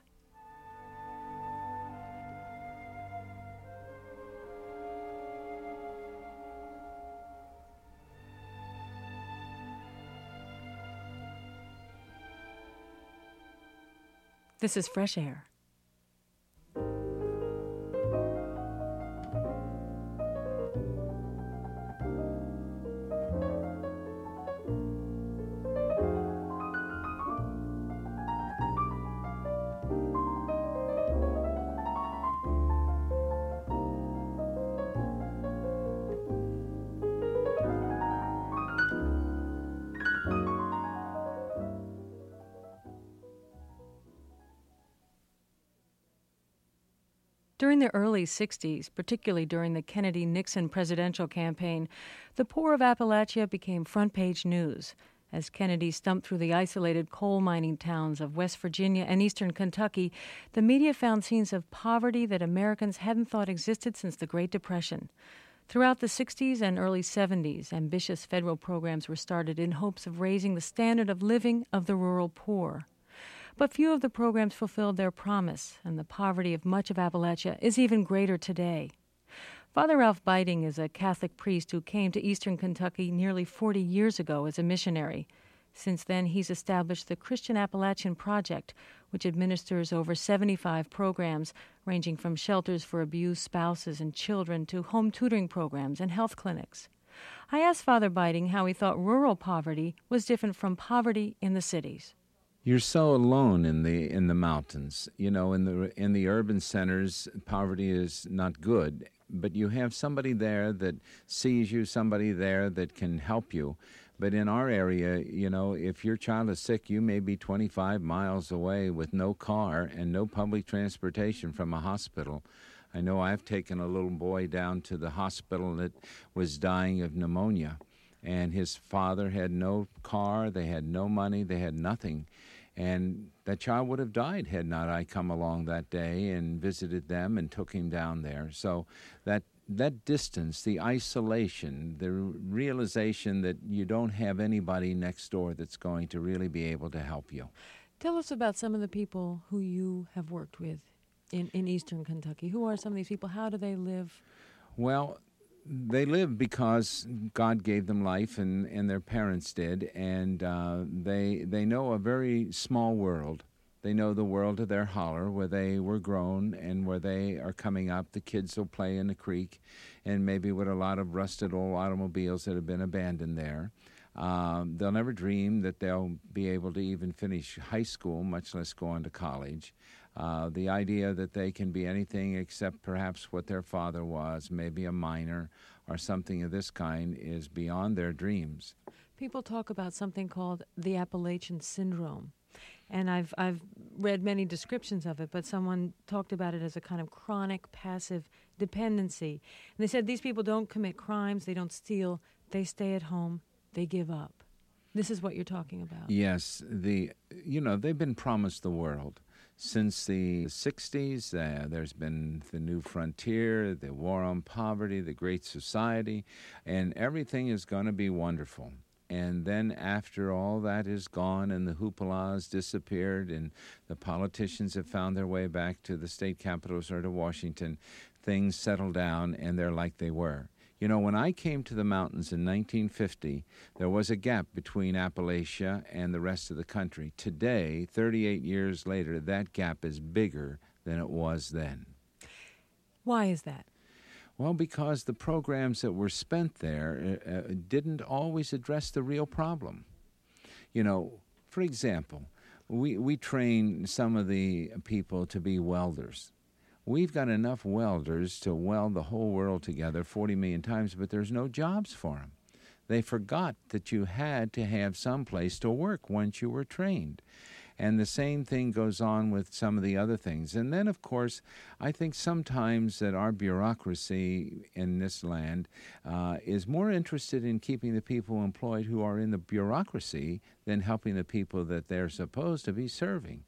This is Fresh Air. During the early sixties, particularly during the Kennedy-Nixon presidential campaign, the poor of Appalachia became front-page news. As Kennedy stumped through the isolated coal mining towns of West Virginia and eastern Kentucky, the media found scenes of poverty that Americans hadn't thought existed since the Great Depression. Throughout the sixties and early seventies, ambitious federal programs were started in hopes of raising the standard of living of the rural poor. But few of the programs fulfilled their promise, and the poverty of much of Appalachia is even greater today. Father Ralph Beiting is a Catholic priest who came to eastern Kentucky nearly forty years ago as a missionary. Since then, he's established the Christian Appalachian Project, which administers over seventy-five programs, ranging from shelters for abused spouses and children to home tutoring programs and health clinics. I asked Father Beiting how he thought rural poverty was different from poverty in the cities. You're so alone in the in the mountains. You know, in the in the urban centers, poverty is not good, but you have somebody there that sees you, somebody there that can help you. But in our area, you know, if your child is sick, you may be twenty-five miles away with no car and no public transportation from a hospital. I know I've taken a little boy down to the hospital that was dying of pneumonia, and his father had no car, they had no money, they had nothing. And that child would have died had not I come along that day and visited them and took him down there. So that that distance, the isolation, the realization that you don't have anybody next door that's going to really be able to help you. Tell us about some of the people who you have worked with in, in eastern Kentucky. Who are some of these people? How do they live? Well, they live because God gave them life, and, and their parents did, and uh, they they know a very small world. They know the world of their holler, where they were grown and where they are coming up. The kids will play in the creek, and maybe with a lot of rusted old automobiles that have been abandoned there. Um, they'll never dream that they'll be able to even finish high school, much less go on to college. Uh, the idea that they can be anything except perhaps what their father was, maybe a miner or something of this kind, is beyond their dreams. People talk about something called the Appalachian Syndrome, and I've I've read many descriptions of it, but someone talked about it as a kind of chronic passive dependency. And they said these people don't commit crimes, they don't steal, they stay at home, they give up. This is what you're talking about. Yes, the you know, they've been promised the world. Since the sixties, uh, there's been the New Frontier, the War on Poverty, the Great Society, and everything is going to be wonderful. And then after all that is gone and the hoopla has disappeared and the politicians have found their way back to the state capitals or to Washington, things settle down and they're like they were. You know, when I came to the mountains in nineteen fifty, there was a gap between Appalachia and the rest of the country. Today, thirty-eight years later, that gap is bigger than it was then. Why is that? Well, because the programs that were spent there uh, didn't always address the real problem. You know, for example, we, we train some of the people to be welders. We've got enough welders to weld the whole world together forty million times, but there's no jobs for them. They forgot that you had to have some place to work once you were trained. And the same thing goes on with some of the other things. And then, of course, I think sometimes that our bureaucracy in this land uh, is more interested in keeping the people employed who are in the bureaucracy than helping the people that they're supposed to be serving.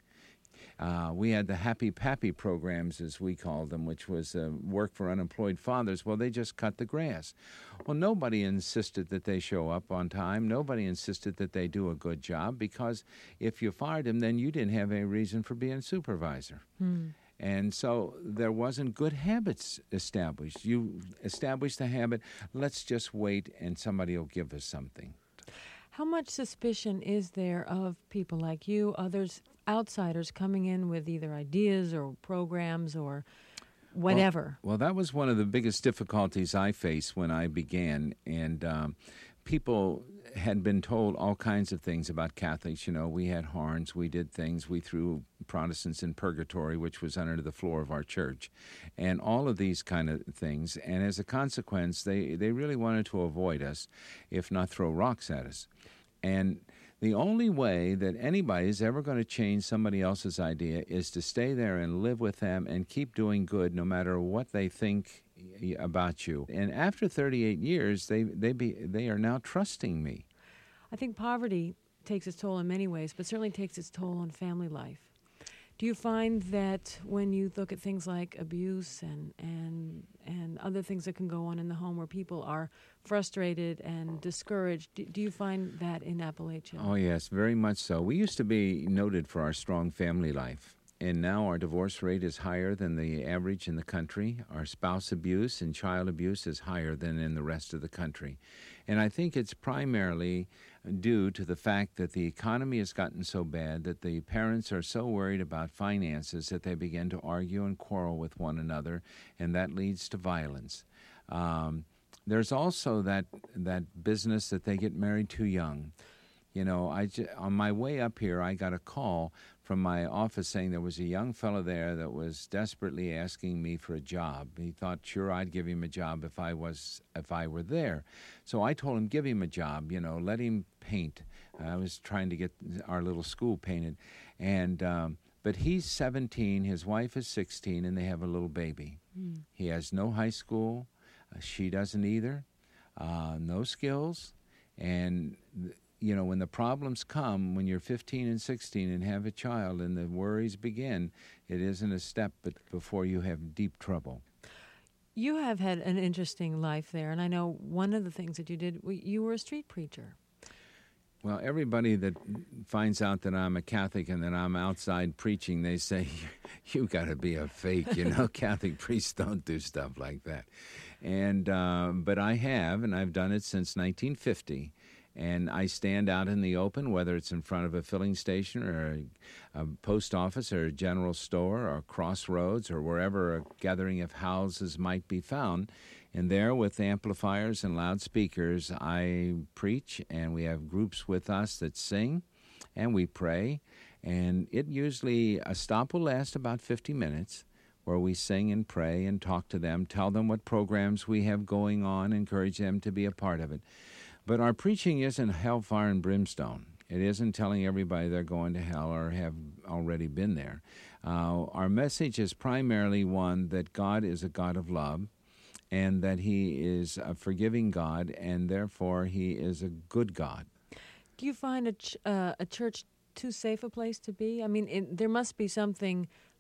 Uh, we had the Happy Pappy programs, as we called them, which was uh, work for unemployed fathers. Well, they just cut the grass. Well, nobody insisted that they show up on time. Nobody insisted that they do a good job, because if you fired them, then you didn't have any reason for being a supervisor. Hmm. And so there wasn't good habits established. You established the habit, let's just wait and somebody will give us something. How much suspicion is there of people like you, others, outsiders coming in with either ideas or programs or whatever? Well, well that was one of the biggest difficulties I faced when I began. And um, people had been told all kinds of things about Catholics. You know, we had horns, we did things, we threw Protestants in purgatory, which was under the floor of our church, and all of these kind of things. And as a consequence, they, they really wanted to avoid us, if not throw rocks at us. And the only way that anybody is ever going to change somebody else's idea is to stay there and live with them and keep doing good no matter what they think about you. And after thirty-eight years, they they be they are now trusting me. I think poverty takes its toll in many ways, but certainly takes its toll on family life. Do you find that when you look at things like abuse and and and other things that can go on in the home where people are frustrated and discouraged, do, do you find that in Appalachia? Oh, yes, very much so. We used to be noted for our strong family life, and now our divorce rate is higher than the average in the country. Our spouse abuse and child abuse is higher than in the rest of the country. And I think it's primarily due to the fact that the economy has gotten so bad that the parents are so worried about finances that they begin to argue and quarrel with one another, and that leads to violence. Um, there's also that that business that they get married too young. You know, I j- on my way up here, I got a call from my office saying there was a young fellow there that was desperately asking me for a job. He thought, sure, I'd give him a job if I was if I were there. So I told him, give him a job, you know, let him paint. I was trying to get our little school painted. And um, but he's seventeen, his wife is sixteen, and they have a little baby. Mm. He has no high school. Uh, she doesn't either. Uh, no skills. And th- You know, when the problems come, when you're fifteen and sixteen and have a child and the worries begin, it isn't a step but before you have deep trouble. You have had an interesting life there, and I know one of the things that you did, you were a street preacher. Well, everybody that finds out that I'm a Catholic and that I'm outside preaching, they say, you got to be a fake, you know, Catholic priests don't do stuff like that. And uh, but I have, and I've done it since nineteen fifty. And I stand out in the open, whether it's in front of a filling station or a, a post office or a general store or crossroads or wherever a gathering of houses might be found. And there, with amplifiers and loudspeakers, I preach, and we have groups with us that sing, and we pray. And it usually, a stop will last about fifty minutes, where we sing and pray and talk to them, tell them what programs we have going on, encourage them to be a part of it. But our preaching isn't hellfire and brimstone. It isn't telling everybody they're going to hell or have already been there. Uh, our message is primarily one that God is a God of love, and that He is a forgiving God, and therefore He is a good God. Do you find a, ch- uh, a church too safe a place to be? I mean, it, there must be something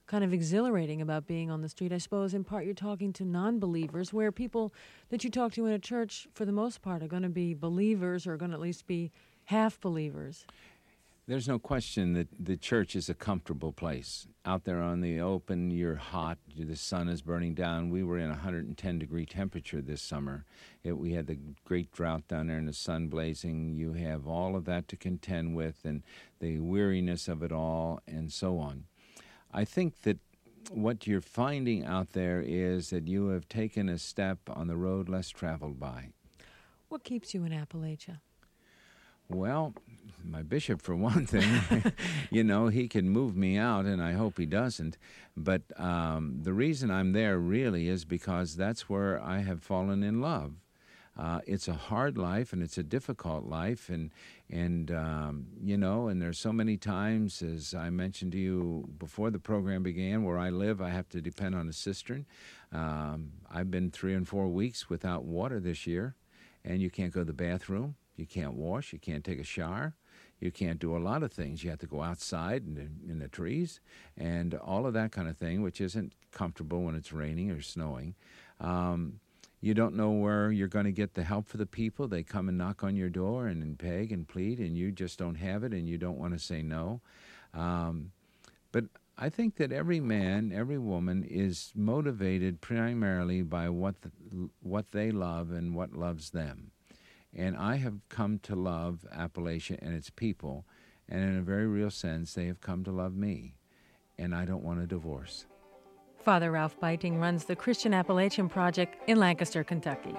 kind of exhilarating about being on the street? I suppose in part you're talking to non-believers, where people that you talk to in a church, for the most part, are going to be believers or going to at least be half believers. There's no question that the church is a comfortable place. Out there on the open, you're hot, the sun is burning down. We were in one hundred ten degree temperature this summer. It, we had the great drought down there and the sun blazing. You have all of that to contend with and the weariness of it all and so on. I think that what you're finding out there is that you have taken a step on the road less traveled by. What keeps you in Appalachia? Well, my bishop, for one thing. You know, he can move me out, and I hope he doesn't. But um, the reason I'm there really is because that's where I have fallen in love. Uh, it's a hard life, and it's a difficult life, and, and um, you know, and there's so many times, as I mentioned to you before the program began, where I live, I have to depend on a cistern. Um, I've been three and four weeks without water this year, and you can't go to the bathroom. You can't wash. You can't take a shower. You can't do a lot of things. You have to go outside in the, in the trees and all of that kind of thing, which isn't comfortable when it's raining or snowing. Um, you don't know where you're going to get the help for the people. They come and knock on your door and, and beg and plead, and you just don't have it, and you don't want to say no. Um, but I think that every man, every woman is motivated primarily by what the, what they love and what loves them. And I have come to love Appalachia and its people, and in a very real sense, they have come to love me, and I don't want a divorce. Father Ralph Beiting runs the Christian Appalachian Project in Lancaster, Kentucky.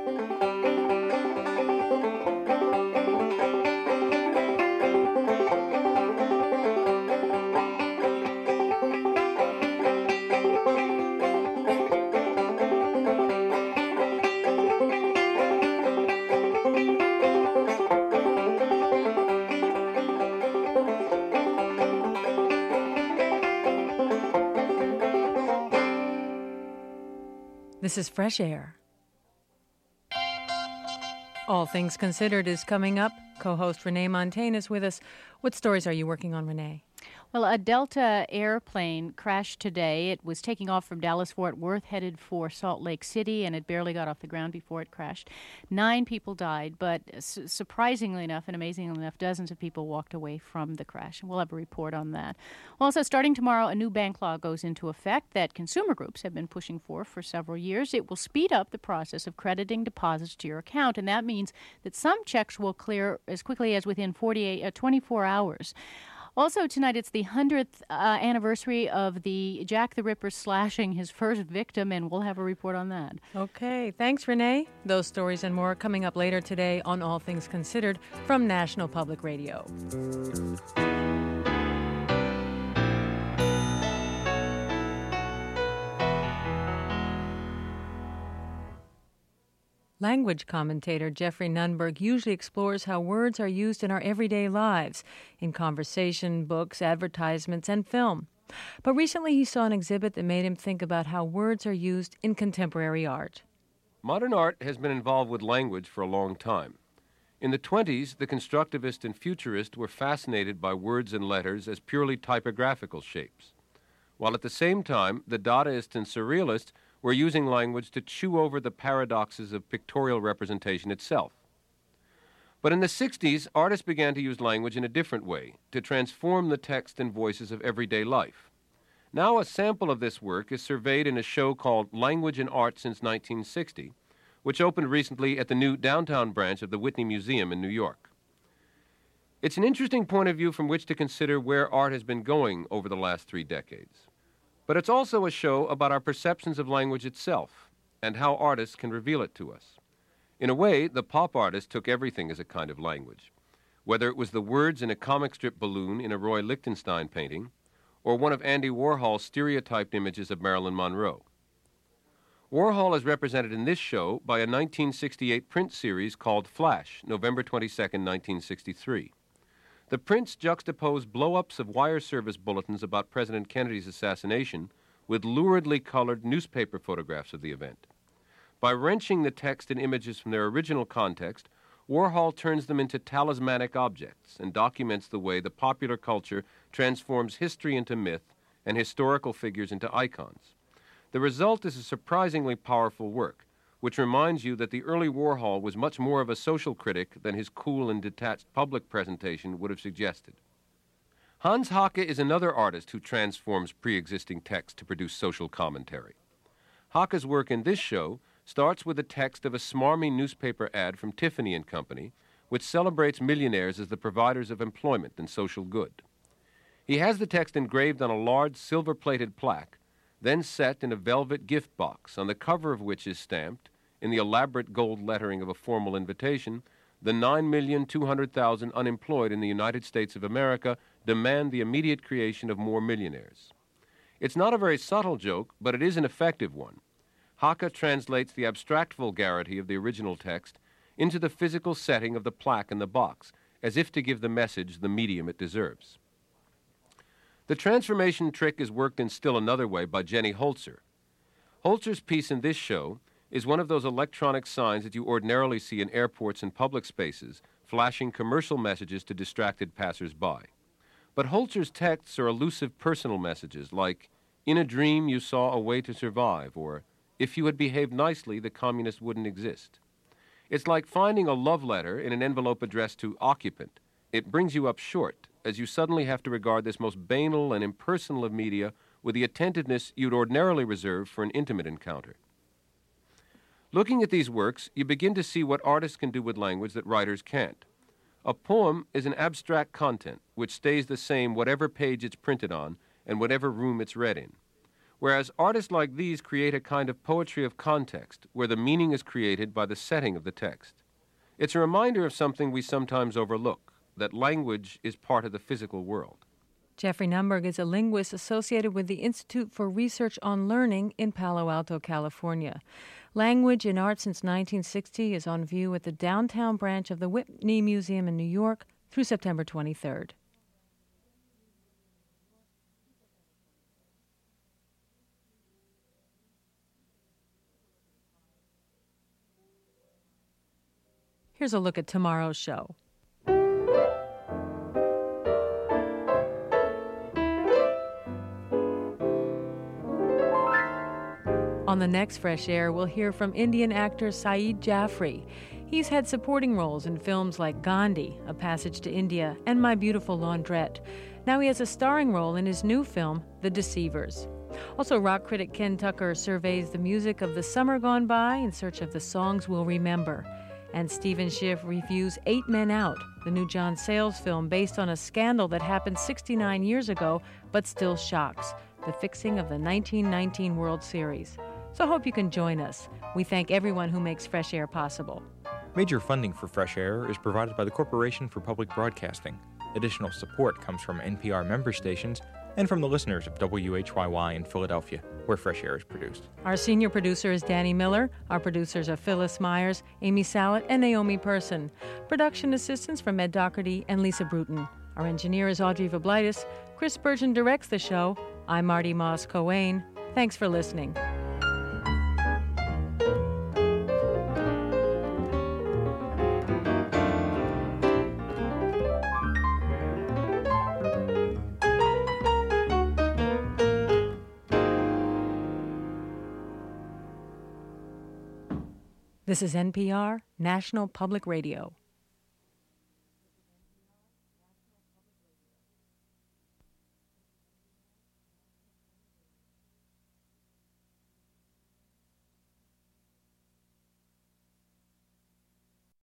This is Fresh Air. All Things Considered is coming up. Co-host Renee Montagne is with us. What stories are you working on, Renee? Well, a Delta airplane crashed today. It was taking off from Dallas-Fort Worth, headed for Salt Lake City, and it barely got off the ground before it crashed. Nine people died, but su- surprisingly enough and amazingly enough, dozens of people walked away from the crash. And we'll have a report on that. Also, starting tomorrow, a new bank law goes into effect that consumer groups have been pushing for for several years. It will speed up the process of crediting deposits to your account, and that means that some checks will clear as quickly as within forty-eight, uh, twenty-four hours. Also tonight, it's the hundredth uh, anniversary of the Jack the Ripper slashing his first victim, and we'll have a report on that. Okay, thanks, Renee. Those stories and more coming up later today on All Things Considered from National Public Radio. Language commentator Jeffrey Nunberg usually explores how words are used in our everyday lives, in conversation, books, advertisements, and film. But recently he saw an exhibit that made him think about how words are used in contemporary art. Modern art has been involved with language for a long time. In the twenties, the constructivist and futurist were fascinated by words and letters as purely typographical shapes, while at the same time, the Dadaist and Surrealist were using language to chew over the paradoxes of pictorial representation itself. But in the sixties, artists began to use language in a different way, to transform the text and voices of everyday life. Now a sample of this work is surveyed in a show called Language and Art Since nineteen sixty, which opened recently at the new downtown branch of the Whitney Museum in New York. It's an interesting point of view from which to consider where art has been going over the last three decades. But it's also a show about our perceptions of language itself and how artists can reveal it to us. In a way, the pop artist took everything as a kind of language, whether it was the words in a comic strip balloon in a Roy Lichtenstein painting, or one of Andy Warhol's stereotyped images of Marilyn Monroe. Warhol is represented in this show by a nineteen sixty-eight print series called Flash, November twenty-second, nineteen sixty-three. The prints juxtapose blow-ups of wire service bulletins about President Kennedy's assassination with luridly colored newspaper photographs of the event. By wrenching the text and images from their original context, Warhol turns them into talismanic objects and documents the way the popular culture transforms history into myth and historical figures into icons. The result is a surprisingly powerful work, which reminds you that the early Warhol was much more of a social critic than his cool and detached public presentation would have suggested. Hans Haacke is another artist who transforms pre-existing text to produce social commentary. Haacke's work in this show starts with the text of a smarmy newspaper ad from Tiffany and Company, which celebrates millionaires as the providers of employment and social good. He has the text engraved on a large silver-plated plaque, then set in a velvet gift box, on the cover of which is stamped, in the elaborate gold lettering of a formal invitation, the nine million two hundred thousand unemployed in the United States of America demand the immediate creation of more millionaires. It's not a very subtle joke, but it is an effective one. Haacke translates the abstract vulgarity of the original text into the physical setting of the plaque in the box, as if to give the message the medium it deserves. The transformation trick is worked in still another way by Jenny Holzer. Holzer's piece in this show is one of those electronic signs that you ordinarily see in airports and public spaces, flashing commercial messages to distracted passers-by. But Holzer's texts are elusive personal messages like, "In a dream you saw a way to survive," or "If you had behaved nicely, the communists wouldn't exist." It's like finding a love letter in an envelope addressed to occupant. It brings you up short, as you suddenly have to regard this most banal and impersonal of media with the attentiveness you'd ordinarily reserve for an intimate encounter. Looking at these works, you begin to see what artists can do with language that writers can't. A poem is an abstract content which stays the same whatever page it's printed on and whatever room it's read in. Whereas artists like these create a kind of poetry of context where the meaning is created by the setting of the text. It's a reminder of something we sometimes overlook, that language is part of the physical world. Jeffrey Nunberg is a linguist associated with the Institute for Research on Learning in Palo Alto, California. Language in Art since nineteen sixty is on view at the downtown branch of the Whitney Museum in New York through September twenty-third. Here's a look at tomorrow's show. On the next Fresh Air, we'll hear from Indian actor Saeed Jaffrey. He's had supporting roles in films like Gandhi, A Passage to India, and My Beautiful Laundrette. Now he has a starring role in his new film, The Deceivers. Also, rock critic Ken Tucker surveys the music of the summer gone by in search of the songs we'll remember. And Stephen Schiff reviews Eight Men Out, the new John Sayles film based on a scandal that happened sixty-nine years ago, but still shocks, the fixing of the nineteen nineteen World Series. So I hope you can join us. We thank everyone who makes Fresh Air possible. Major funding for Fresh Air is provided by the Corporation for Public Broadcasting. Additional support comes from N P R member stations and from the listeners of W H Y Y in Philadelphia, where Fresh Air is produced. Our senior producer is Danny Miller. Our producers are Phyllis Myers, Amy Sallet, and Naomi Person. Production assistance from Ed Doherty and Lisa Bruton. Our engineer is Audrey Vablitis. Chris Spurgeon directs the show. I'm Marty Moss-Coane. Thanks for listening. This is N P R, National Public Radio.